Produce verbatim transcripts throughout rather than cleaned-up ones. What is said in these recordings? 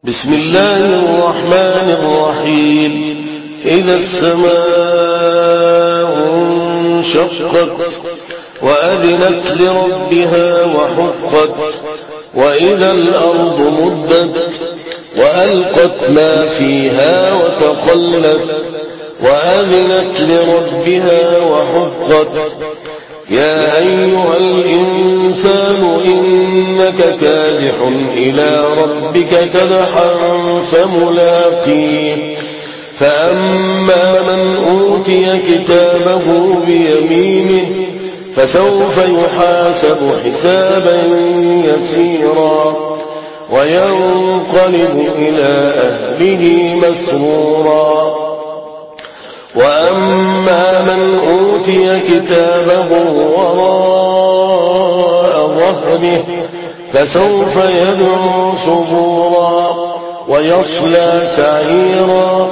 بسم الله الرحمن الرحيم. إذا السماء انشقت وأذنت لربها وحقت وإذا الأرض مدت وألقت ما فيها وتخلت وأذنت لربها وحقت. يا أيها الإنسان إنك كادح إلى ربك كدحا فملاقيه. فأما من أوتي كتابه بيمينه فسوف يحاسب حسابا يسيرا وينقلب إلى أهله مسرورا. وأما من أوتي كتابه وراء ظهره فسوف يدعو ثبورا ويصلى سعيرا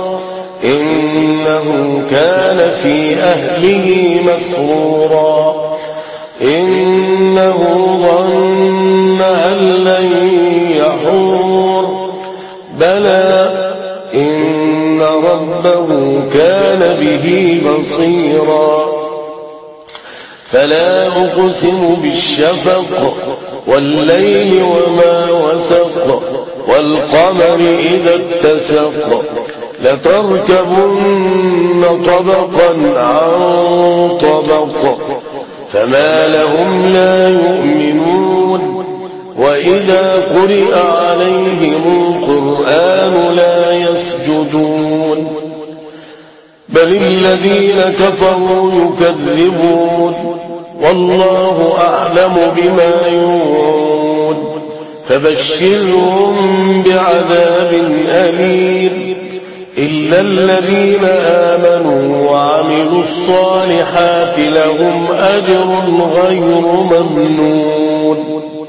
إنه كان في أهله مسرورا. إنه ظن أن لن يحور بلى إن ربه كان به بصيرا. فلا أقسم بالشفق والليل وما وسق والقمر إذا اتسق لتركبن طبقا عن طبق فما لهم لا يؤمنون. وإذا قرئ عليهم القرآن لا يسجدون بل الذين كفروا يكذبون والله أعلم بما يوعون. فبشرهم بعذاب أليم إلا الذين آمنوا وعملوا الصالحات لهم أجر غير ممنون.